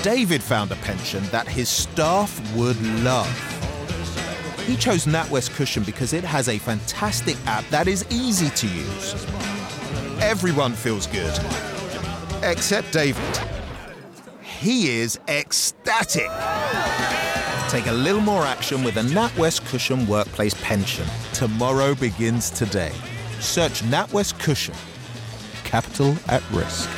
David found a pension that his staff would love. He chose NatWest Cushion because it has a fantastic app that is easy to use. Everyone feels good, except David. He is ecstatic. Take a little more action with a NatWest Cushion workplace pension. Tomorrow begins today. Search NatWest Cushion. Capital at risk.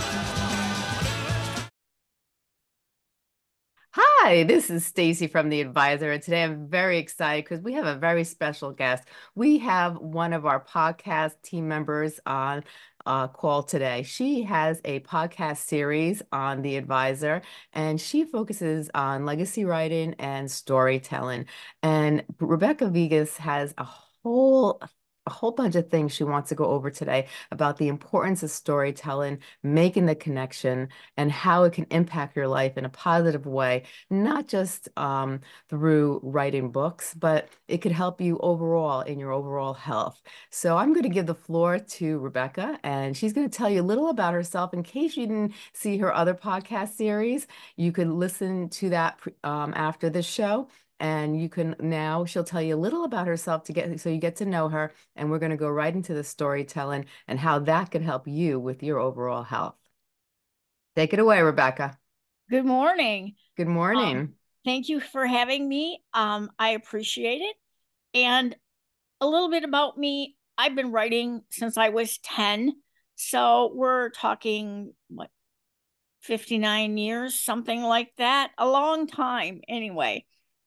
Hi, this is Stacy from The Advisor, and today I'm very excited because we have a very special guest. We have one of our podcast team members on call today. She has a podcast series on The Advisor, and she focuses on legacy writing and storytelling. And Rebecca Vegas has a whole bunch of things she wants to go over today about the importance of storytelling, making the connection, and how it can impact your life in a positive way, not just through writing books, but it could help you overall in your overall health. So I'm going to give the floor to Rebecca, and she's going to tell you a little about herself. In case you didn't see her other podcast series, you could listen to that after this show. And she'll tell you a little about herself so you get to know her. And we're going to go right into the storytelling and how that could help you with your overall health. Take it away, Rebecca. Good morning. Good morning. Thank you for having me. I appreciate it. And a little bit about me. I've been writing since I was 10. So we're talking, 59 years, something like that. A long time anyway.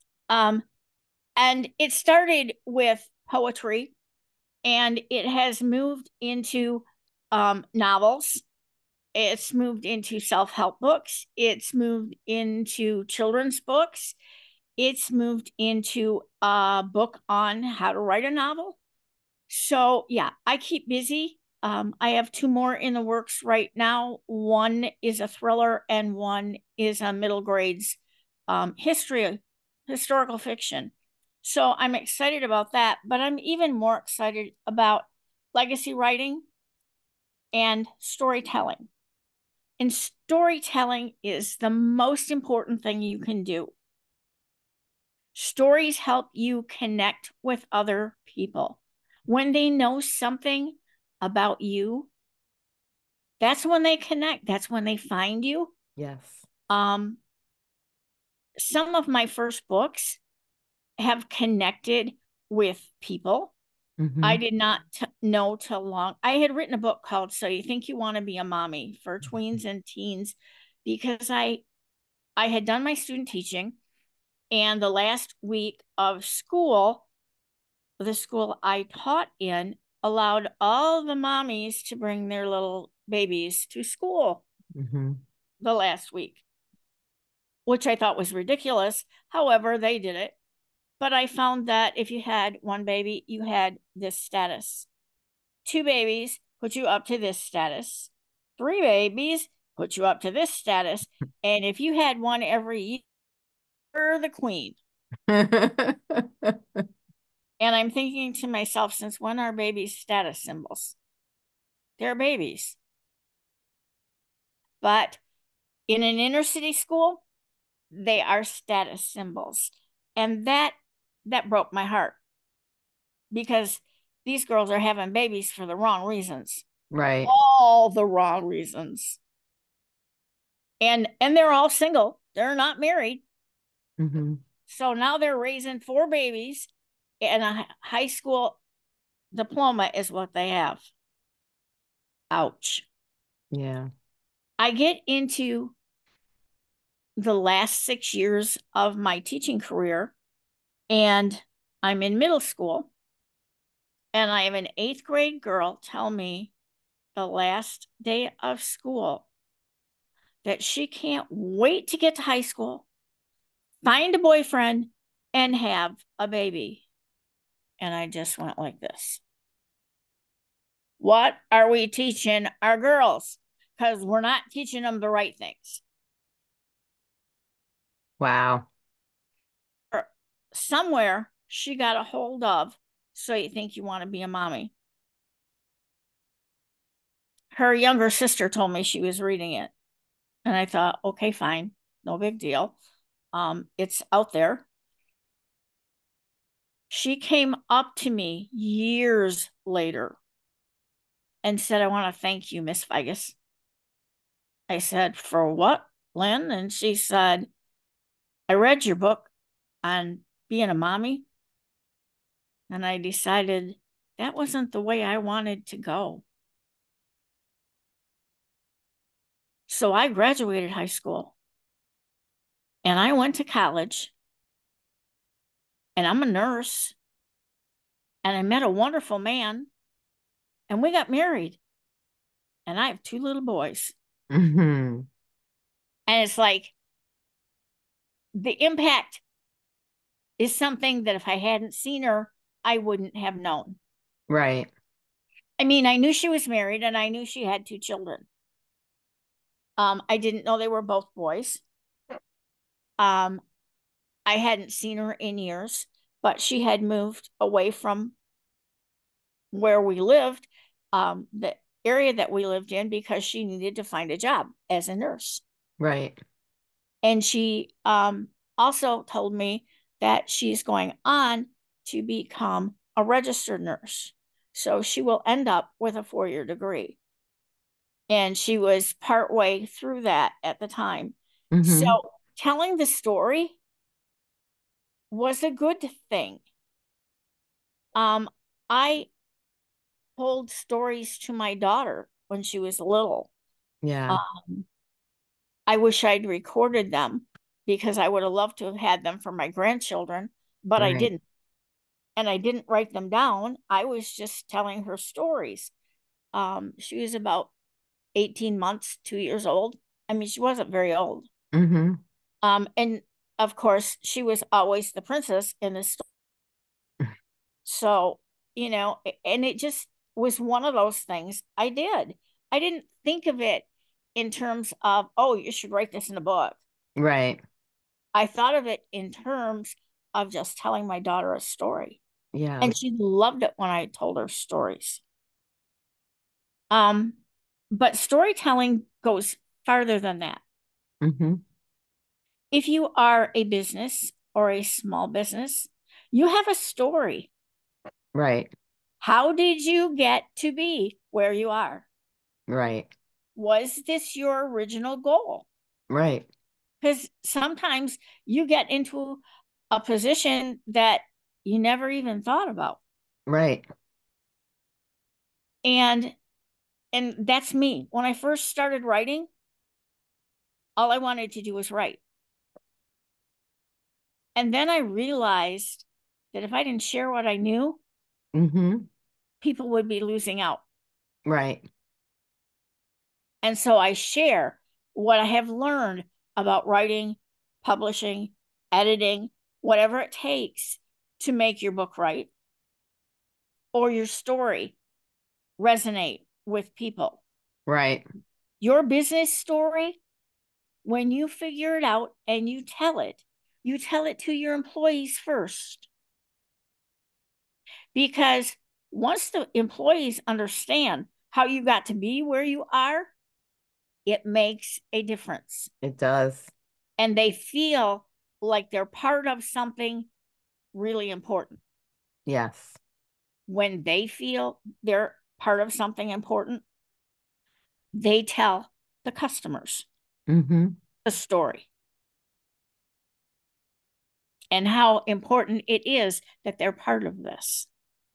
And it started with poetry, and it has moved into novels. It's moved into self-help books. It's moved into children's books. It's moved into a book on how to write a novel. So yeah, I keep busy. I have 2 more in the works right now. One is a thriller and one is a middle grades historical fiction. So I'm excited about that, but I'm even more excited about legacy writing and storytelling. And storytelling is the most important thing you can do. Stories help you connect with other people. When they know something about you, that's when they connect. That's when they find you. Yes. Some of my first books have connected with people. Mm-hmm. I did not know till long. I had written a book called So You Think You Want to Be a Mommy for tweens and teens, because I had done my student teaching, and the last week of school, the school I taught in allowed all the mommies to bring their little babies to school the last week, which I thought was ridiculous. However, they did it. But I found that if you had 1 baby, you had this status. 2 babies put you up to this status. 3 babies put you up to this status. And if you had 1 every year, you're the queen. And I'm thinking to myself, since when are babies status symbols? They're babies. But in an inner city school, they are status symbols. And that broke my heart, because these girls are having babies for the wrong reasons. Right. All the wrong reasons. And they're all single. They're not married. Mm-hmm. So now they're raising 4 babies, and a high school diploma is what they have. Ouch. Yeah. I get into the last 6 years of my teaching career, and I'm in middle school, and I have an 8th grade girl tell me the last day of school that she can't wait to get to high school, find a boyfriend, and have a baby. And I just went like this. What are we teaching our girls? Because we're not teaching them the right things. Wow. Somewhere she got a hold of So You Think You Want to Be a Mommy. Her younger sister told me she was reading it. And I thought, okay, fine. no big deal. It's out there. She came up to me years later and said, I want to thank you, Miss Vegas. I said, for what, Lynn? And she said, I read your book on being a mommy, and I decided that wasn't the way I wanted to go. So I graduated high school and I went to college, and I'm a nurse, and I met a wonderful man, and we got married, and I have 2 little boys. Mm-hmm. And it's like the impact is something that if I hadn't seen her, I wouldn't have known. Right. I mean, I knew she was married and I knew she had 2 children. I didn't know they were both boys. I hadn't seen her in years, but she had moved away from where we lived, the area that we lived in, because she needed to find a job as a nurse. Right. And she also told me that she's going on to become a registered nurse. So she will end up with a 4-year degree. And she was partway through that at the time. Mm-hmm. So telling the story was a good thing. I told stories to my daughter when she was little. Yeah. I wish I'd recorded them because I would have loved to have had them for my grandchildren, but I Right. didn't. And I didn't write them down. I was just telling her stories. She was about 18 months, 2 years old. I mean, she wasn't very old. Mm-hmm. And of course, she was always the princess in the story. So, and it just was one of those things I did. I didn't think of it in terms of, oh, you should write this in a book. Right. I thought of it in terms of just telling my daughter a story. Yeah. And she loved it when I told her stories. But storytelling goes farther than that. Mm-hmm. If you are a business or a small business, you have a story. Right. How did you get to be where you are? Right. Was this your original goal? Right. Because sometimes you get into a position that you never even thought about. Right. And that's me. When I first started writing, all I wanted to do was write. And then I realized that if I didn't share what I knew, Mm-hmm. people would be losing out. Right. And so I share what I have learned about writing, publishing, editing, whatever it takes to make your book right or your story resonate with people. Right. Your business story, when you figure it out and you tell it to your employees first. Because once the employees understand how you got to be where you are, it makes a difference. It does. And they feel like they're part of something really important. Yes. When they feel they're part of something important, they tell the customers Mm-hmm. the story and how important it is that they're part of this.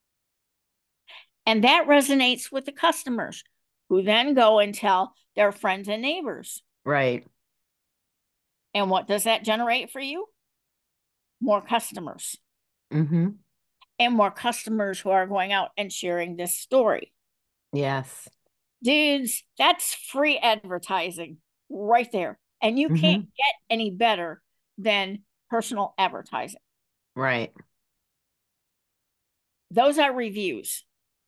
And that resonates with the customers, who then go and tell their friends and neighbors. Right. And what does that generate for you? More customers. Mm-hmm. And more customers who are going out and sharing this story. Yes. Dudes, that's free advertising right there. And you can't get any better than personal advertising. Right. Those are reviews.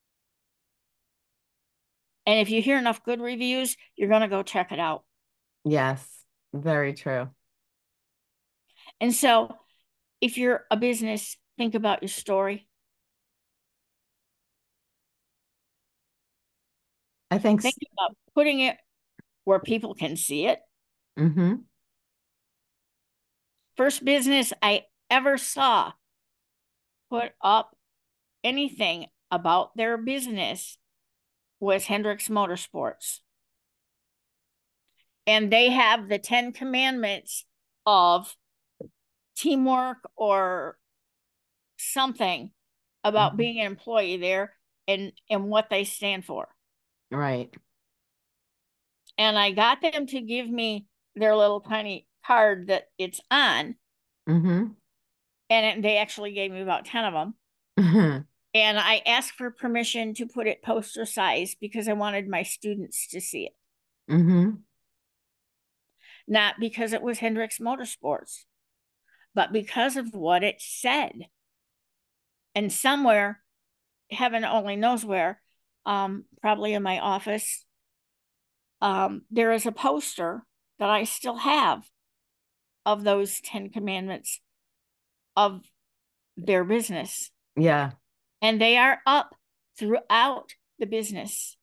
And if you hear enough good reviews, you're going to go check it out. Yes. Very true. And so if you're a business, think about your story. I think Think about putting it where people can see it. Mm-hmm. First business I ever saw put up anything about their business was Hendricks Motorsports. And they have the 10 commandments of teamwork or something about being an employee there and what they stand for. Right. And I got them to give me their little tiny card that it's on. Mm-hmm. And they actually gave me about 10 of them. Mm-hmm. And I asked for permission to put it poster size because I wanted my students to see it. Mm-hmm. Not because it was Hendricks Motorsports, but because of what it said. And somewhere, heaven only knows where, probably in my office, there is a poster that I still have of those 10 commandments of their business. Yeah. And they are up throughout the business.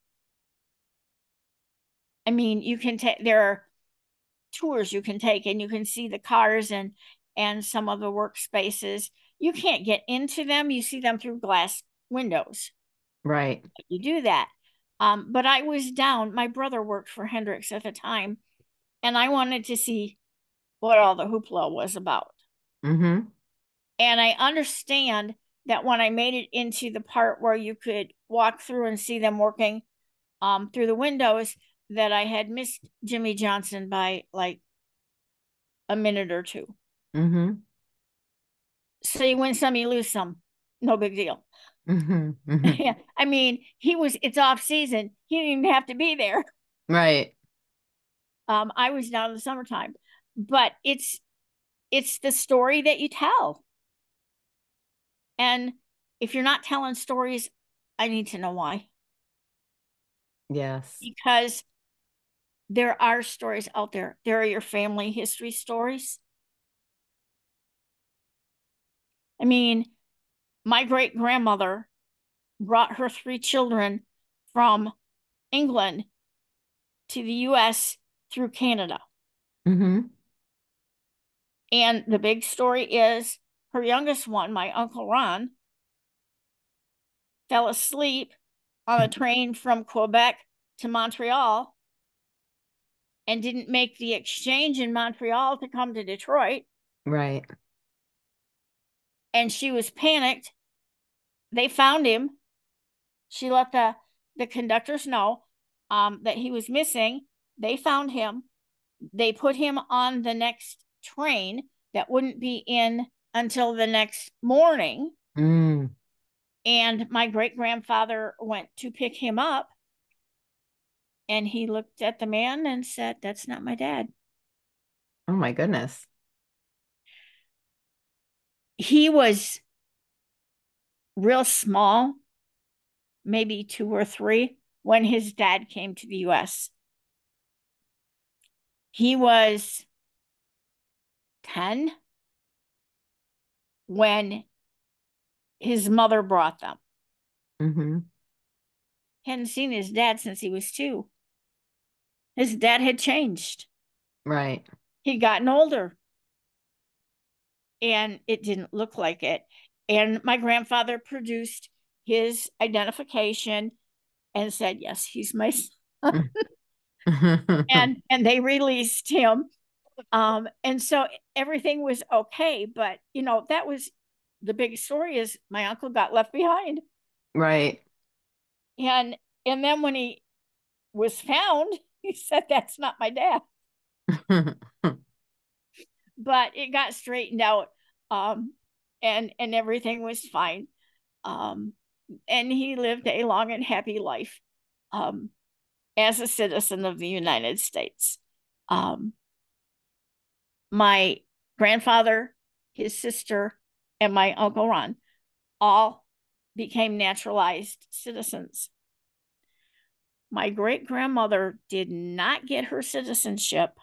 I mean, you can take, there are tours you can take and you can see the cars and some of the workspaces. You can't get into them. You see them through glass windows. Right. You do that. But I was down. My brother worked for Hendricks at the time, and I wanted to see what all the hoopla was about. Mm-hmm. And I understand that when I made it into the part where you could walk through and see them working through the windows, that I had missed Jimmy Johnson by like a minute or two. Mm-hmm. So you win some, you lose some. No big deal. Mm-hmm. Mm-hmm. Yeah. I mean, it's off season. He didn't even have to be there. Right. I was down in the summertime, but it's the story that you tell. And if you're not telling stories, I need to know why. Yes. Because there are stories out there. There are your family history stories. I mean, my great grandmother brought her 3 children from England to the US through Canada. Mm-hmm. And the big story is her youngest one, my Uncle Ron, fell asleep on a train from Quebec to Montreal and didn't make the exchange in Montreal to come to Detroit. Right. And she was panicked. They found him. She let the conductors know that he was missing. They found him. They put him on the next train that wouldn't be in until the next morning. Mm. And my great grandfather went to pick him up. And he looked at the man and said, "That's not my dad." Oh my goodness. He was real small, maybe 2 or 3, when his dad came to the US. He was 10 when his mother brought them. Mm-hmm. Hadn't seen his dad since he was 2. His dad had changed. Right. He'd gotten older. And it didn't look like it. And my grandfather produced his identification and said, "Yes, he's my son." and they released him. And so everything was okay. But that was the big story, is my uncle got left behind. Right. And then when he was found, he said, "That's not my dad." But it got straightened out, and everything was fine. And he lived a long and happy life, as a citizen of the United States. My grandfather, his sister, and my Uncle Ron all became naturalized citizens. My great grandmother did not get her citizenship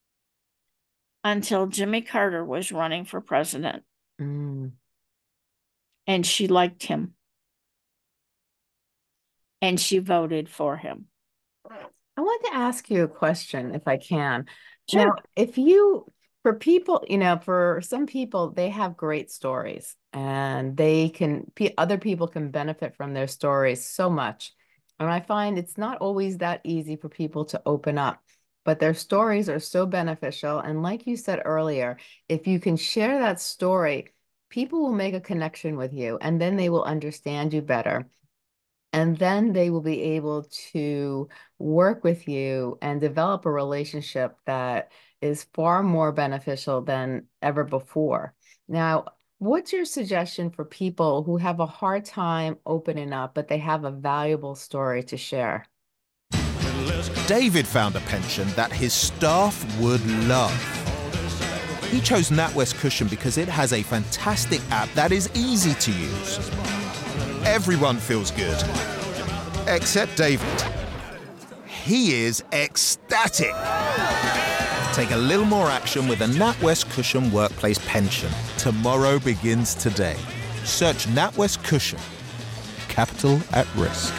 until Jimmy Carter was running for president. Mm. And she liked him. And she voted for him. I want to ask you a question, if I can. Sure. Now, if you, For people, for some people, they have great stories and other people can benefit from their stories so much. And I find it's not always that easy for people to open up, but their stories are so beneficial. And like you said earlier, if you can share that story, people will make a connection with you and then they will understand you better. And then they will be able to work with you and develop a relationship that is far more beneficial than ever before. Now, what's your suggestion for people who have a hard time opening up, but they have a valuable story to share? David found a pension that his staff would love. He chose NatWest Cushion because it has a fantastic app that is easy to use. Everyone feels good, except David. He is ecstatic. Take a little more action with a NatWest Cushion Workplace Pension. Tomorrow begins today. Search NatWest Cushion. Capital at risk.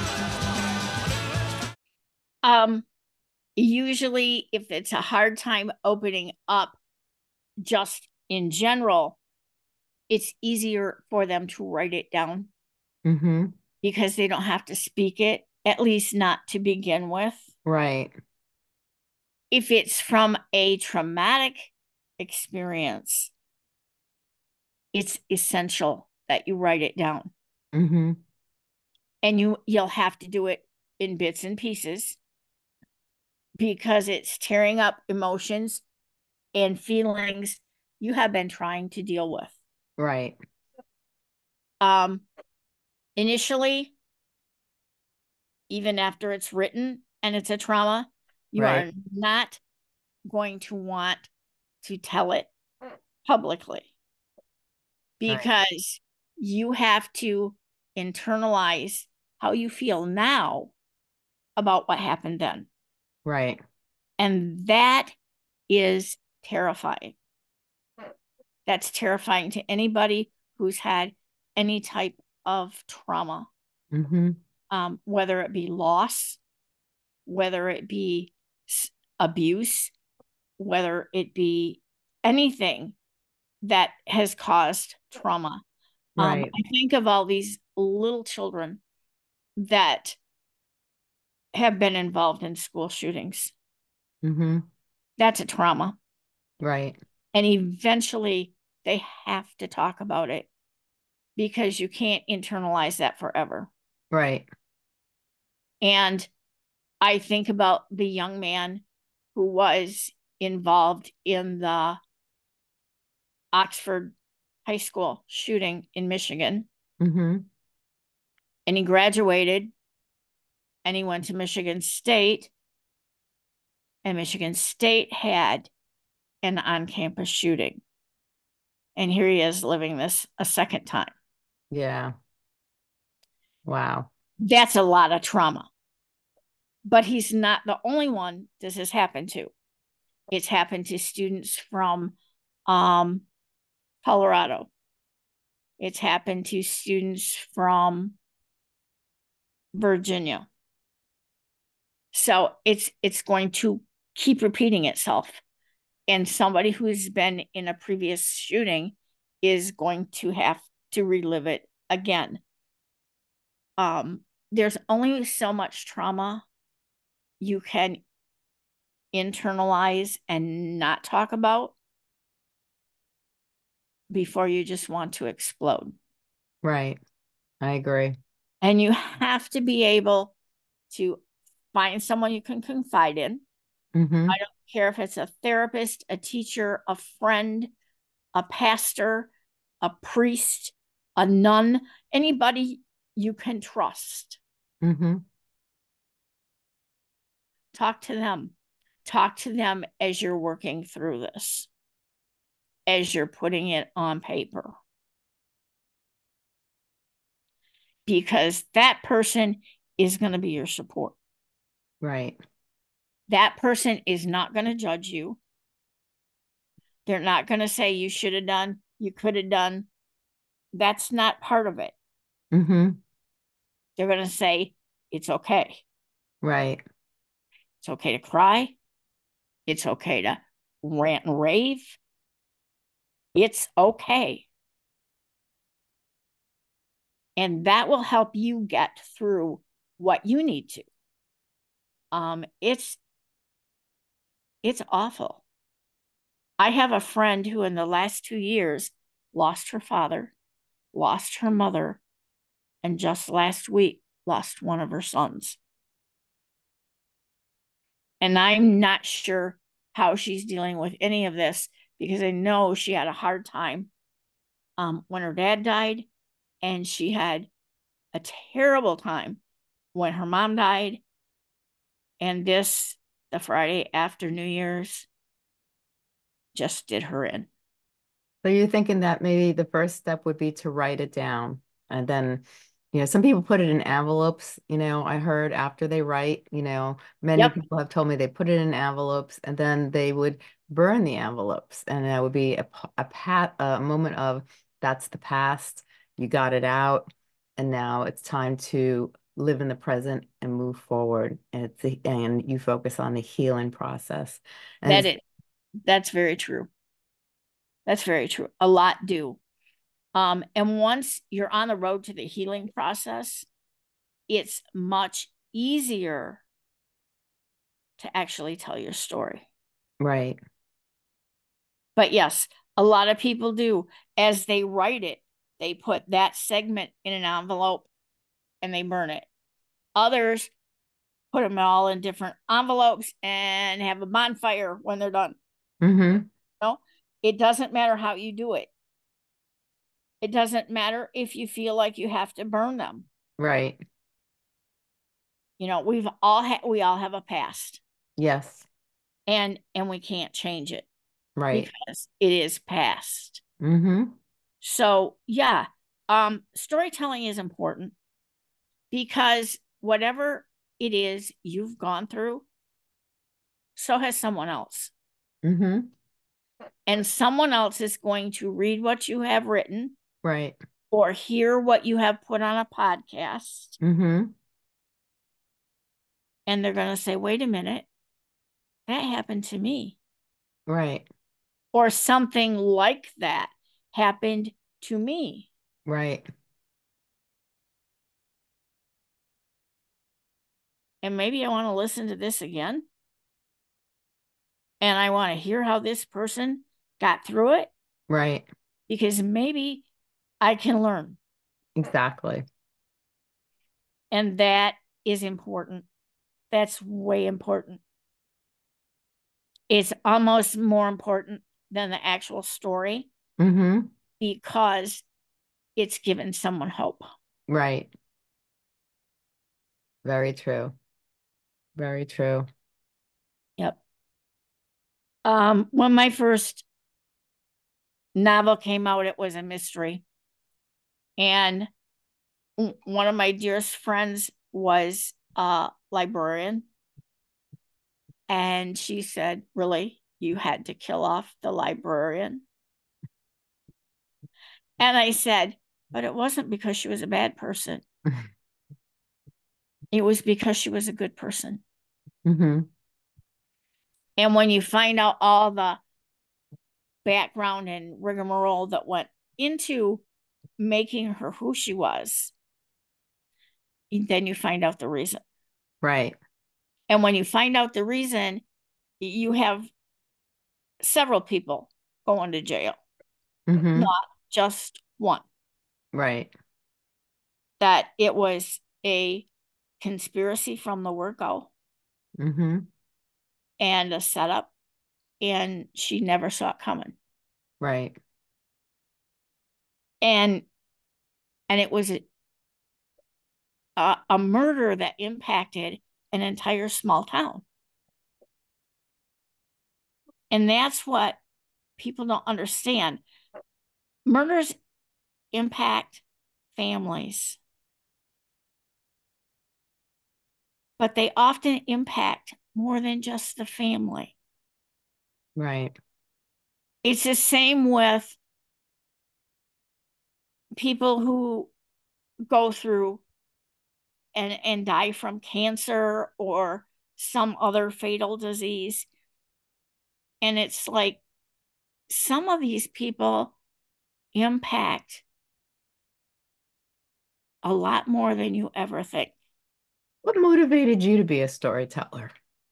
Usually if it's a hard time opening up just in general, it's easier for them to write it down because they don't have to speak it, at least not to begin with. Right. If it's from a traumatic experience, it's essential that you write it down. And you'll have to do it in bits and pieces because it's tearing up emotions and feelings you have been trying to deal with. Right. Initially, even after it's written and it's a trauma, you are not going to want to tell it publicly because you have to internalize how you feel now about what happened then. Right. And that is terrifying. That's terrifying to anybody who's had any type of trauma, whether it be loss, whether it be abuse, whether it be anything that has caused trauma. I think of all these little children that have been involved in school shootings. That's a trauma. Right. And eventually they have to talk about it because you can't internalize that forever. Right. And I think about the young man who was involved in the Oxford High School shooting in Michigan. And he graduated and he went to Michigan State. And Michigan State had an on-campus shooting. And here he is living this a second time. Yeah. Wow. That's a lot of trauma. But he's not the only one this has happened to. It's happened to students from Colorado. It's happened to students from Virginia. So it's going to keep repeating itself. And somebody who's been in a previous shooting is going to have to relive it again. There's only so much trauma you can internalize and not talk about before you just want to explode. Right. I agree. And you have to be able to find someone you can confide in. I don't care if it's a therapist, a teacher, a friend, a pastor, a priest, a nun, anybody you can trust. Talk to them. Talk to them as you're working through this, as you're putting it on paper. Because that person is going to be your support. Right. That person is not going to judge you. They're not going to say you should have done, you could have done. That's not part of it. They're going to say, it's okay. Right. It's okay to cry. It's okay to rant and rave. It's okay. And that will help you get through what you need to. It's awful. I have a friend who in the last 2 years lost her father, lost her mother, and just last week lost one of her sons. And I'm not sure how she's dealing with any of this because I know she had a hard time when her dad died, and she had a terrible time when her mom died. And this, the Friday after New Year's, just did her in. So you're thinking that maybe the first step would be to write it down. And then, some people put it in envelopes. I heard after they write, many Yep. people have told me they put it in envelopes and then they would burn the envelopes. And that would be a moment of that's the past. You got it out. And now it's time to live in the present and move forward. And you focus on the healing process. And That's very true. That's very true. A lot do. And once you're on the road to the healing process, it's much easier to actually tell your story. right. But yes, a lot of people do. As they write it, they put that segment in an envelope and they burn it. Others put them all in different envelopes and have a bonfire when they're done. Mm-hmm. No, it doesn't matter how you do it. It doesn't matter if you feel like you have to burn them. Right. We all have a past, Yes. and we can't change it Right. because it is past. Mm-hmm. So yeah, storytelling is important because whatever it is you've gone through, so has someone else. Mm-hmm. And someone else is going to read what you have written Right. or hear what you have put on a podcast. Mm-hmm. And they're going to say, wait a minute, that happened to me. Right. Or something like that happened to me. Right. And maybe I want to listen to this again. And I want to hear how this person got through it. Right. Because maybe I can learn. Exactly. And that is important. That's way important. It's almost more important than the actual story Mm-hmm. because it's given someone hope. Right. Very true. Very true. Yep. When my first novel came out, it was a mystery. And one of my dearest friends was a librarian. And she said, really, you had to kill off the librarian? And I said, but it wasn't because she was a bad person. It was because she was a good person. Mm-hmm. And when you find out all the background and rigmarole that went into making her who she was, then you find out the reason. Right. And when you find out the reason, you have several people going to jail, Mm-hmm. not just one. Right. That it was a conspiracy from the word go Mm-hmm. and a setup, and she never saw it coming. Right. And it was a murder that impacted an entire small town. And that's what people don't understand. Murders impact families, but they often impact more than just the family. Right. It's the same with people who go through and die from cancer or some other fatal disease. And it's like some of these people impact a lot more than you ever think. What motivated you to be a storyteller?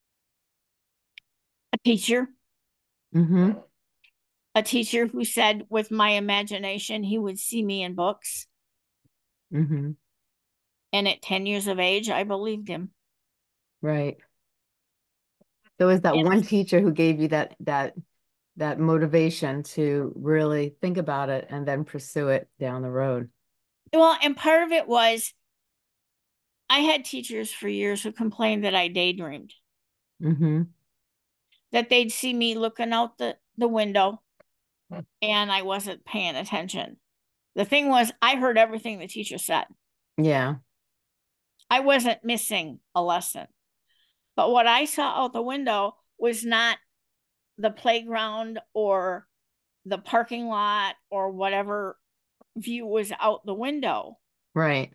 A teacher. Mm-hmm. A teacher who said with my imagination, he would see me in books. Mm-hmm. And at 10 years of age, I believed him. Right. So is that one teacher who gave you that motivation to really think about it and then pursue it down the road? Well, and part of it was I had teachers for years who complained that I daydreamed, Mm-hmm. that they'd see me looking out the window and I wasn't paying attention. The thing was, I heard everything the teacher said. Yeah. I wasn't missing a lesson. But what I saw out the window was not the playground or the parking lot or whatever view was out the window. Right.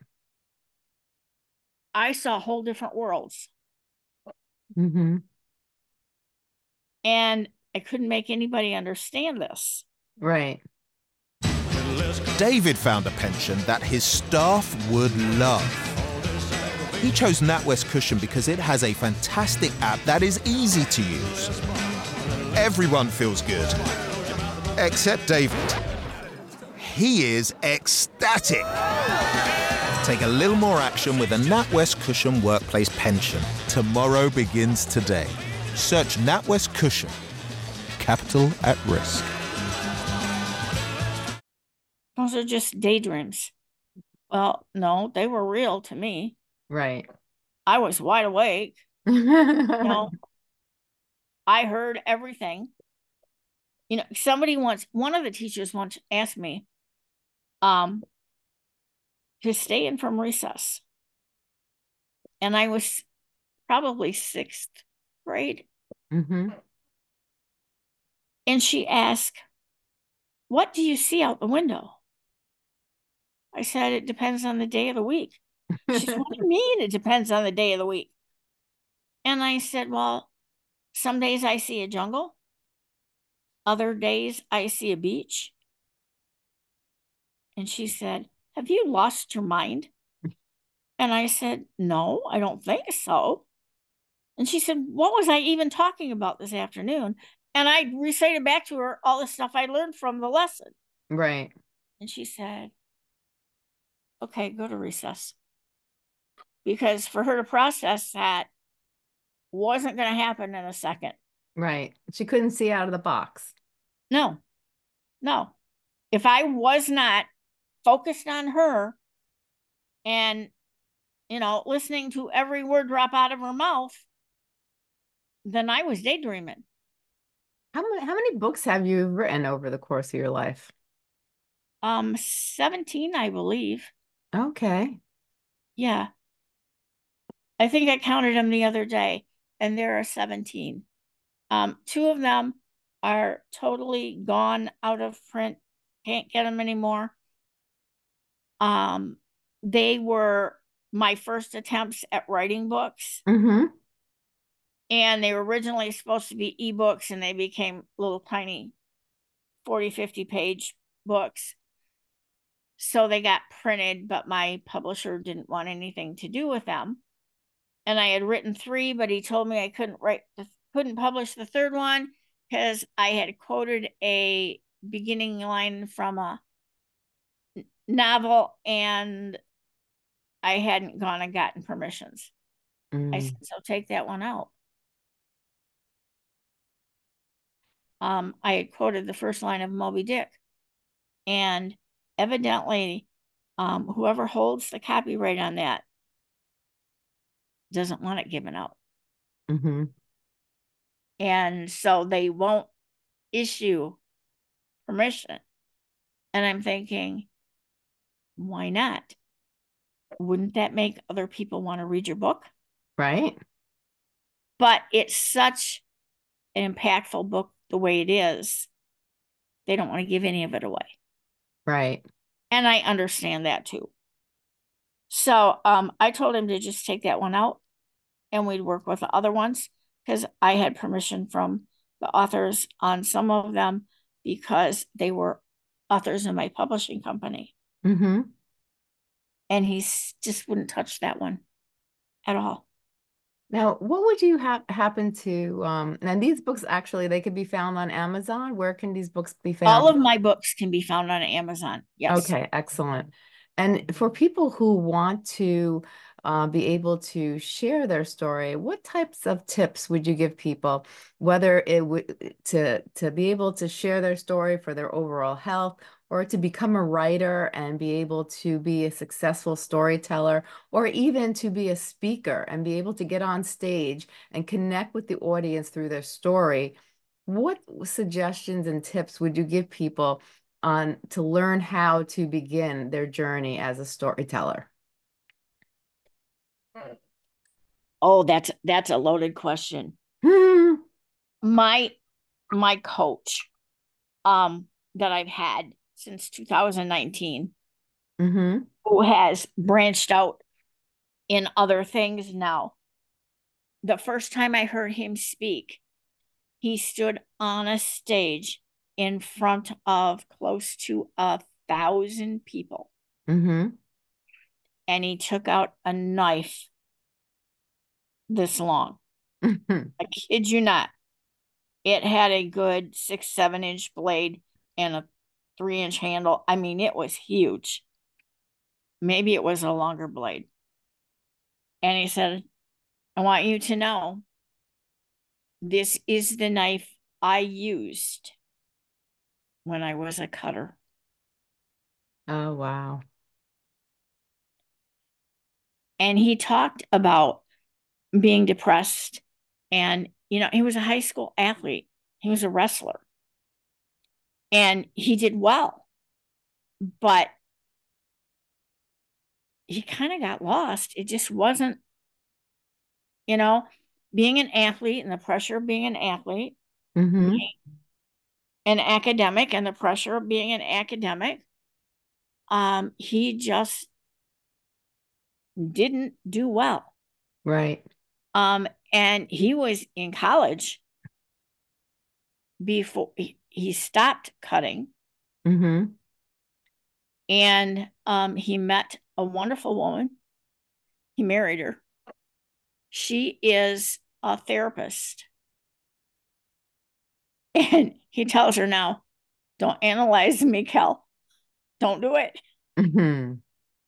I saw whole different worlds. Mm-hmm. And I couldn't make anybody understand this. Right. David found a pension that his staff would love. He chose NatWest Cushion because it has a fantastic app that is easy to use. Everyone feels good, except David. He is ecstatic. Take a little more action with a NatWest Cushion Workplace Pension. Tomorrow begins today. Search NatWest Cushion. Capital at risk. Those are just daydreams. Well, no, they were real to me. Right. I was wide awake. I heard everything. One of the teachers once asked me to stay in from recess. And I was probably 6th grade. Mm-hmm. And she asked, "What do you see out the window?" I said, "It depends on the day of the week." She said, "What do you mean it depends on the day of the week?" And I said, "Well, some days I see a jungle. Other days I see a beach." And she said, "Have you lost your mind?" And I said, "No, I don't think so." And she said, "What was I even talking about this afternoon?" And I recited back to her all the stuff I learned from the lesson. Right. And she said, "Okay, go to recess." Because for her to process that wasn't going to happen in a second. Right. She couldn't see out of the box. No. If I was not focused on her and, listening to every word drop out of her mouth, then I was daydreaming. How many books have you written over the course of your life? 17, I believe. Okay. Yeah. I think I counted them the other day, and there are 17. 2 of them are totally gone out of print. Can't get them anymore. They were my first attempts at writing books. Mm-hmm. And they were originally supposed to be ebooks, and they became little tiny 40, 50 page books. So they got printed, but my publisher didn't want anything to do with them. And I had written 3, but he told me I couldn't publish the 3rd one because I had quoted a beginning line from a novel and I hadn't gone and gotten permissions. I said, "So take that one out." I had quoted the first line of Moby Dick, and evidently, whoever holds the copyright on that doesn't want it given out. Mm-hmm. And so they won't issue permission. And I'm thinking, why not? Wouldn't that make other people want to read your book? Right. But it's such an impactful book the way it is. They don't want to give any of it away. Right. And I understand that too. So I told him to just take that one out and we'd work with the other ones because I had permission from the authors on some of them because they were authors in my publishing company. Mm-hmm. And just wouldn't touch that one at all. Now, what would you happen to, and these books actually, they could be found on Amazon. Where can these books be All found? of my books can be found on Amazon. Yes. Okay, excellent. And for people who want to be able to share their story, what types of tips would you give people, whether it would to be able to share their story for their overall health, or to become a writer and be able to be a successful storyteller, or even to be a speaker and be able to get on stage and connect with the audience through their story? What suggestions and tips would you give people on to learn how to begin their journey as a storyteller? Oh, that's a loaded question. Hmm. My coach that I've had since 2019, Mm-hmm. who has branched out in other things now. The first time I heard him speak, he stood on a stage in front of close to 1,000 people. Mm-hmm. And he took out a knife this long. Mm-hmm. I kid you not. It had a good 6-7 inch blade and a 3-inch handle. I mean, it was huge. Maybe it was a longer blade. And he said, I want you to know this is the knife I used when I was a cutter. Oh, wow. And he talked about being depressed. And, he was a high school athlete, he was a wrestler, and he did well, but he kind of got lost. It just wasn't, being an athlete and the pressure of being an athlete, Mm-hmm. being an academic and the pressure of being an academic. He just didn't do well. Right. And he was in college before he stopped cutting. Mm-hmm. And he met a wonderful woman. He married her. She is a therapist. And he tells her now, don't analyze me, Kel. Don't do it. Mm-hmm.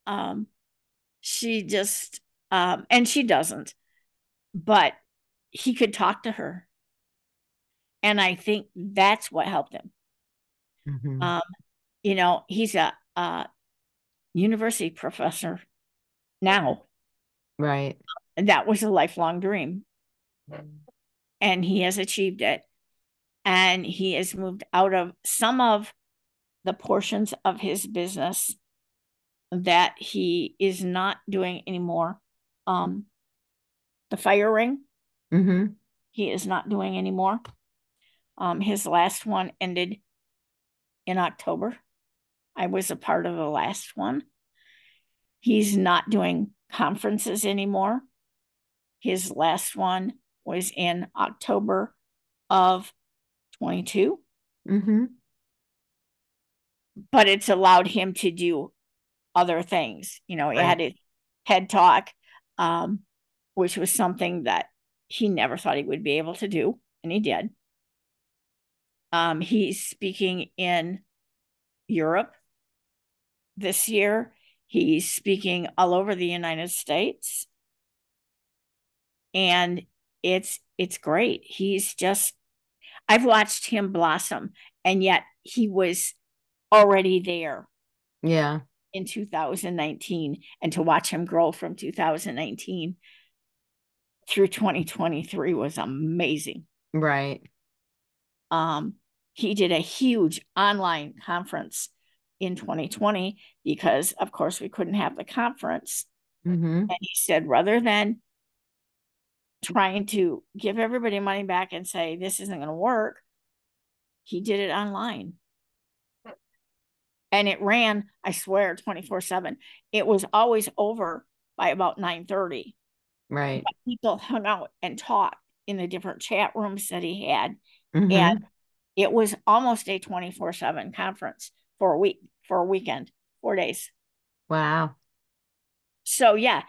She just, and she doesn't, but he could talk to her. And I think that's what helped him. Mm-hmm. He's a university professor now. Right. And that was a lifelong dream. And he has achieved it. And he has moved out of some of the portions of his business that he is not doing anymore. The fire ring, Mm-hmm. he is not doing anymore. His last one ended in October. I was a part of the last one. He's not doing conferences anymore. His last one was in October of 22. Mm-hmm. But it's allowed him to do other things. He had his TED Talk, which was something that he never thought he would be able to do, and he did. He's speaking in Europe this year. He's speaking all over the United States. And it's great. I've watched him blossom, and yet he was already there. Yeah. In 2019, and to watch him grow from 2019 through 2023 was amazing. Right. He did a huge online conference in 2020 because, of course, we couldn't have the conference. Mm-hmm. And he said, rather than trying to give everybody money back and say, this isn't going to work, he did it online. And it ran, I swear, 24/7. It was always over by about 9:30. Right. But people hung out and talked in the different chat rooms that he had. And it was almost a 24/7 conference for a week, for a weekend, 4 days. Wow. So yeah,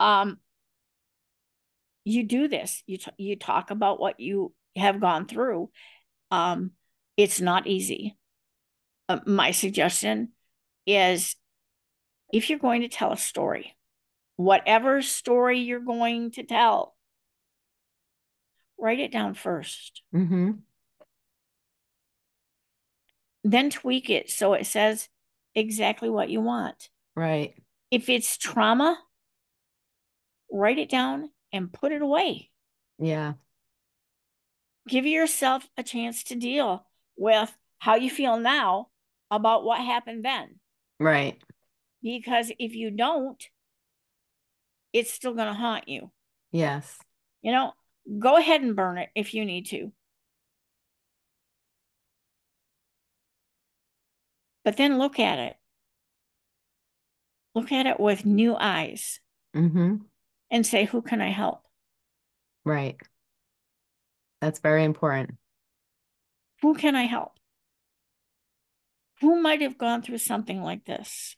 you do this. You talk about what you have gone through. It's not easy. My suggestion is, if you're going to tell a story, whatever story you're going to tell, write it down first. Then tweak it so it says exactly what you want. Right. If it's trauma, write it down and put it away. Yeah. Give yourself a chance to deal with how you feel now about what happened then. Right. Because if you don't, it's still going to haunt you. Yes. You know, go ahead and burn it if you need to. But then look at it. Look at it with new eyes and say, who can I help? Right. That's very important. Who can I help? Who might have gone through something like this?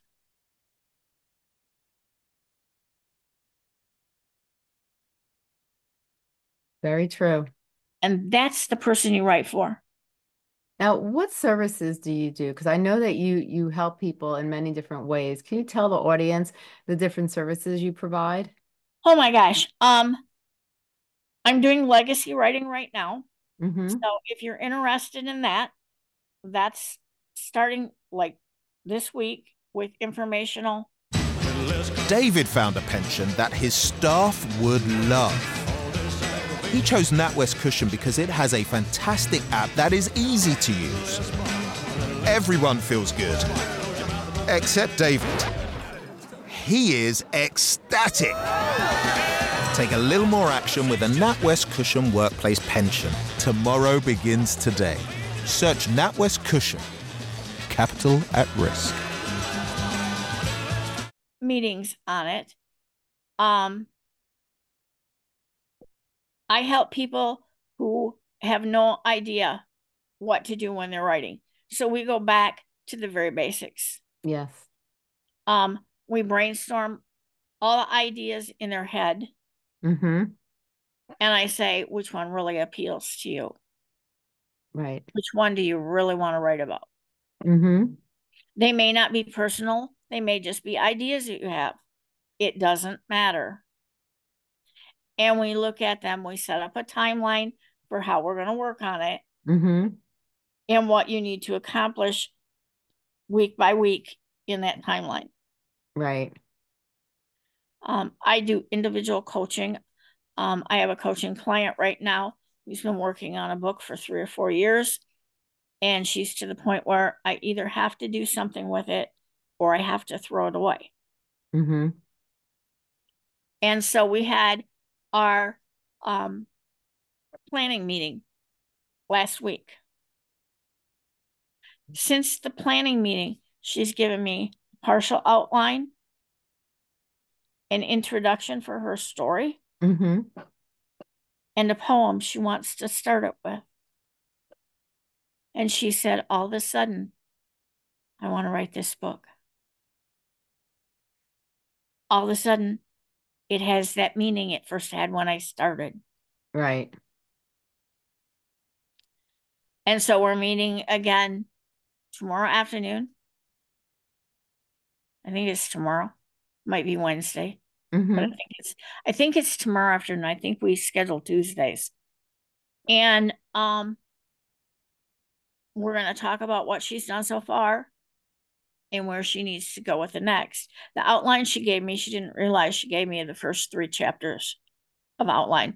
Very true. And that's the person you write for. Now, what services do you do? Because I know that you help people in many different ways. Can you tell the audience the different services you provide? Oh my gosh. I'm doing legacy writing right now. So if you're interested in that, that's starting like this week with informational. David found a pension that his staff would love. He chose NatWest Cushion because it has a fantastic app that is easy to use. Everyone feels good, except David. He is ecstatic. Take a little more action with a NatWest Cushion workplace pension. Tomorrow begins today. Search NatWest Cushion. Capital at risk. Meetings on it. I help people who have no idea what to do when they're writing. So we go back to the very basics. Yes. We brainstorm all the ideas in their head. And I say, which one really appeals to you? Right. Which one do you really want to write about? They may not be personal. They may just be ideas that you have. It doesn't matter. And we look at them. We set up a timeline for how we're going to work on it. And what you need to accomplish week by week in that timeline. Right. I do individual coaching. I have a coaching client right now who's been working on a book for 3 or 4 years. And she's to the point where I either have to do something with it or I have to throw it away. And so we had our planning meeting last week. Since the planning meeting, she's given me a partial outline, an introduction for her story, and a poem she wants to start it with. And she said, all of a sudden, I want to write this book. All of a sudden, it has that meaning it first had when I started. Right. And so we're meeting again tomorrow afternoon. I think it's tomorrow. Might be Wednesday. But I think it's tomorrow afternoon. I think we schedule Tuesdays. And we're going to talk about what she's done so far and where she needs to go with the next. The outline she gave me, she didn't realize she gave me the first 3 chapters of outline.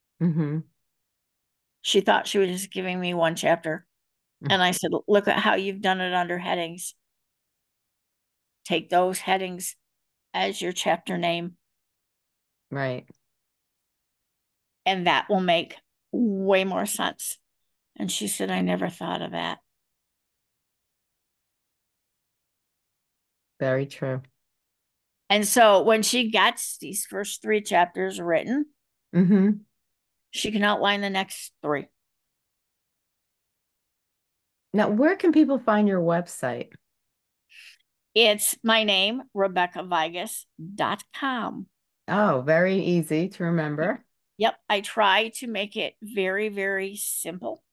She thought she was just giving me 1 chapter. And I said, look at how you've done it under headings. Take those headings as your chapter name. Right. And that will make way more sense. And she said, I never thought of that. Very true. And so when she gets these first 3 chapters written, she can outline the next 3. Now, where can people find your website? It's my name, RebeccaVigas.com. Oh, very easy to remember. Yep, I try to make it very, very simple.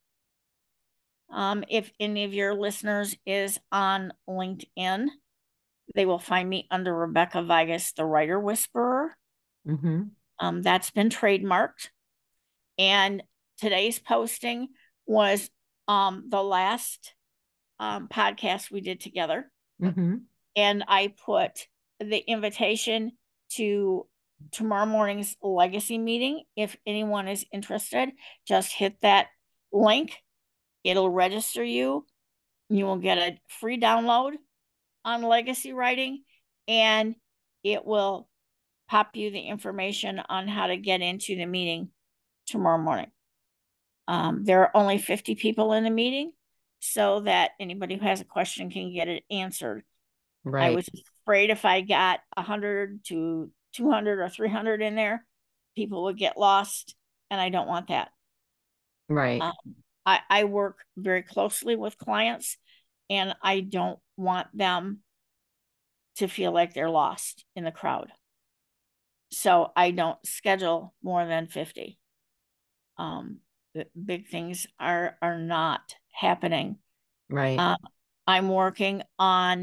If any of your listeners is on LinkedIn, they will find me under Rebecca Vigas, the Writer Whisperer. That's been trademarked. And today's posting was the last podcast we did together. And I put the invitation to tomorrow morning's legacy meeting. If anyone is interested, just hit that link. It'll register you. You will get a free download on legacy writing, and it will pop you the information on how to get into the meeting tomorrow morning. There are only 50 people in the meeting, so that anybody who has a question can get it answered. Right. I was afraid if I got 100 to 200 or 300 in there, people would get lost, and I don't want that. Right. I work very closely with clients, and I don't want them to feel like they're lost in the crowd. So I don't schedule more than 50. The big things are not happening. Right. I'm working on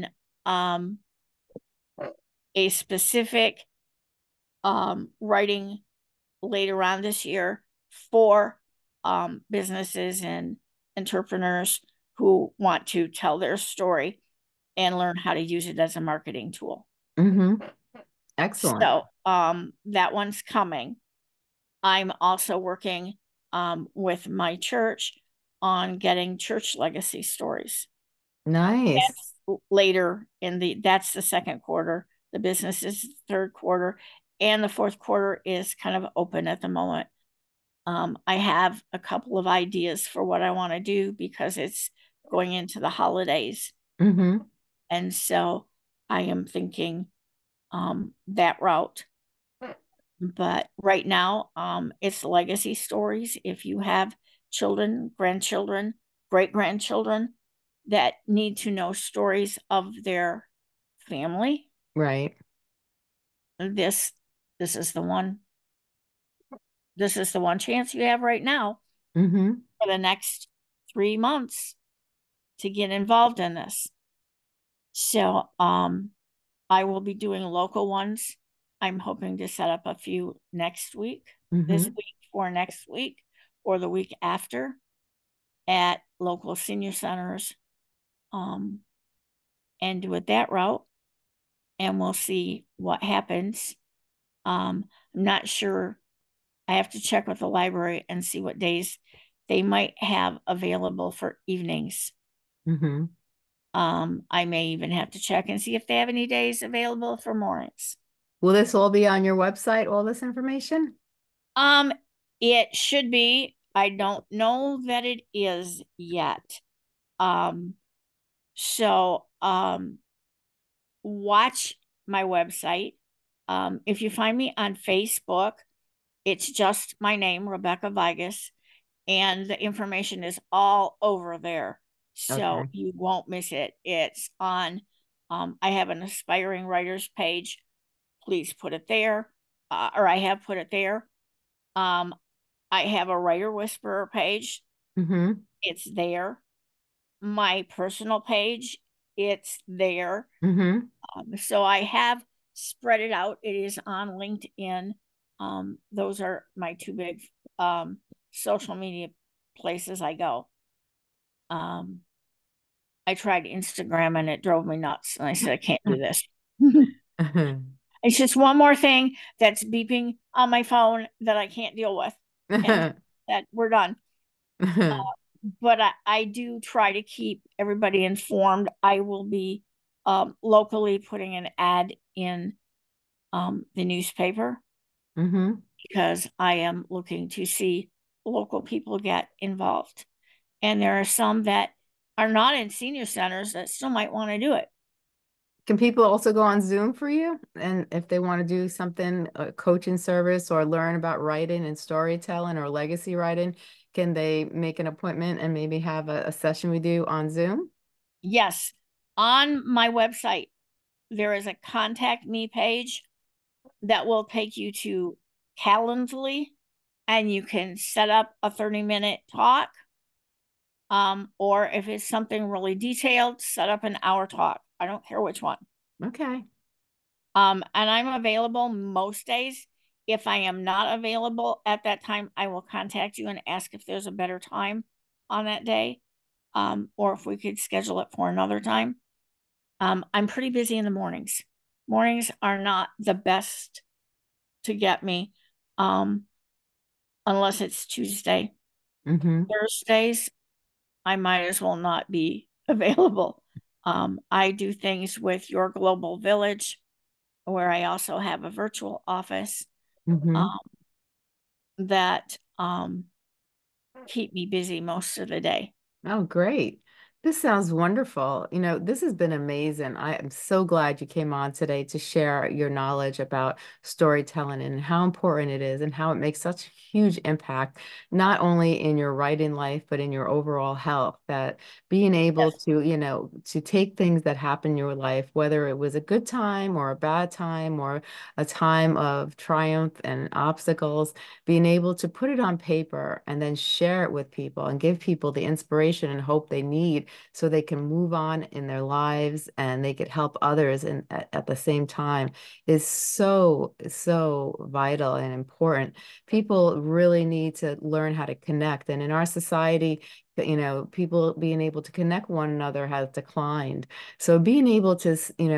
a specific writing later on this year for businesses and entrepreneurs who want to tell their story and learn how to use it as a marketing tool. Excellent. So that one's coming. I'm also working with my church on getting church legacy stories. Nice. That's later that's the second quarter. The business is the third quarter, and the fourth quarter is kind of open at the moment. I have a couple of ideas for what I want to do because it's going into the holidays. And so I am thinking that route. But right now, it's legacy stories. If you have children, grandchildren, great-grandchildren that need to know stories of their family, Right. this is the one. This is the one chance you have right now for the next 3 months to get involved in this. So I will be doing local ones. I'm hoping to set up a few next week, this week or next week, or the week after at local senior centers, and do it that route. And we'll see what happens. I'm not sure. I have to check with the library and see what days they might have available for evenings. I may even have to check and see if they have any days available for mornings. Will this all be on your website, all this information? It should be. I don't know that it is yet. So watch my website. If you find me on Facebook, it's just my name, Rebecca Vigas, and the information is all over there. So you won't miss it. It's on, I have an aspiring writers page. Please put it there, or I have put it there. I have a Writer Whisperer page. It's there. My personal page, it's there. So I have spread it out. It is on LinkedIn. Those are my two big social media places I go. I tried Instagram and it drove me nuts. And I said, I can't do this. It's just one more thing that's beeping on my phone that I can't deal with. And that we're done. But I do try to keep everybody informed. I will be locally putting an ad in the newspaper because I am looking to see local people get involved. And there are some that are not in senior centers that still might want to do it. Can people also go on Zoom for you? And if they want to do something, a coaching service or learn about writing and storytelling or legacy writing, can they make an appointment and maybe have a session with you on Zoom? Yes. On my website, there is a contact me page that will take you to Calendly, and you can set up a 30-minute talk. Or if it's something really detailed, set up an hour talk. I don't care which one. Okay. And I'm available most days. If I am not available at that time, I will contact you and ask if there's a better time on that day, or if we could schedule it for another time. I'm pretty busy in the mornings. Mornings are not the best to get me, unless it's Tuesday. Thursdays, I might as well not be available. I do things with Your Global Village, where I also have a virtual office that keep me busy most of the day. Oh, great. This sounds wonderful. This has been amazing. I am so glad you came on today to share your knowledge about storytelling and how important it is and how it makes such a huge impact, not only in your writing life, but in your overall health. That being able to take things that happen in your life, whether it was a good time or a bad time or a time of triumph and obstacles, being able to put it on paper and then share it with people and give people the inspiration and hope they need so they can move on in their lives and they could help others at the same time is so, so vital and important. People really need to learn how to connect. And in our society, people being able to connect one another has declined. So being able to,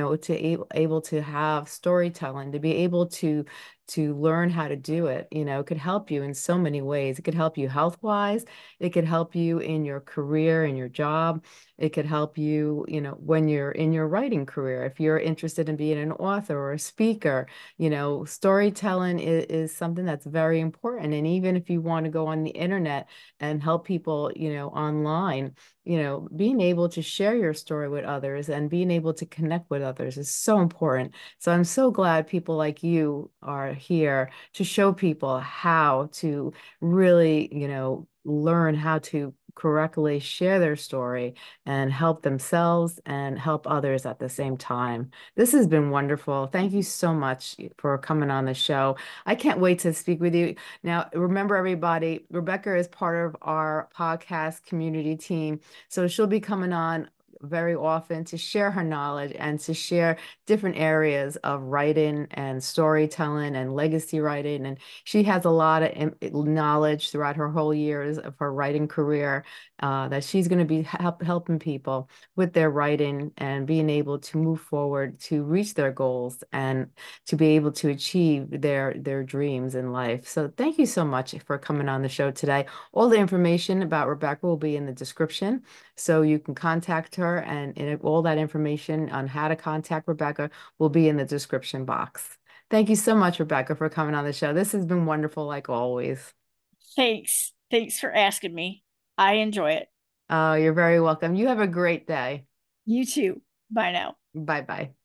able to have storytelling, to be able to learn how to do it, could help you in so many ways. It could help you health-wise. It could help you in your career and your job. It could help you, when you're in your writing career. If you're interested in being an author or a speaker, storytelling is something that's very important. And even if you want to go on the internet and help people, online, being able to share your story with others and being able to connect with others is so important. So I'm so glad people like you are here to show people how to really, learn how to correctly share their story and help themselves and help others at the same time. This has been wonderful. Thank you so much for coming on the show. I can't wait to speak with you. Now, remember everybody, Rebecca is part of our podcast community team. So she'll be coming on very often to share her knowledge and to share different areas of writing and storytelling and legacy writing. And she has a lot of knowledge throughout her whole years of her writing career that she's going to be helping people with their writing and being able to move forward to reach their goals and to be able to achieve their dreams in life. So thank you so much for coming on the show today. All the information about Rebecca will be in the description, so you can contact her, and all that information on how to contact Rebecca will be in the description box. Thank you so much, Rebecca, for coming on the show. This has been wonderful, like always. Thanks. Thanks for asking me. I enjoy it. Oh, you're very welcome. You have a great day. You too. Bye now. Bye-bye.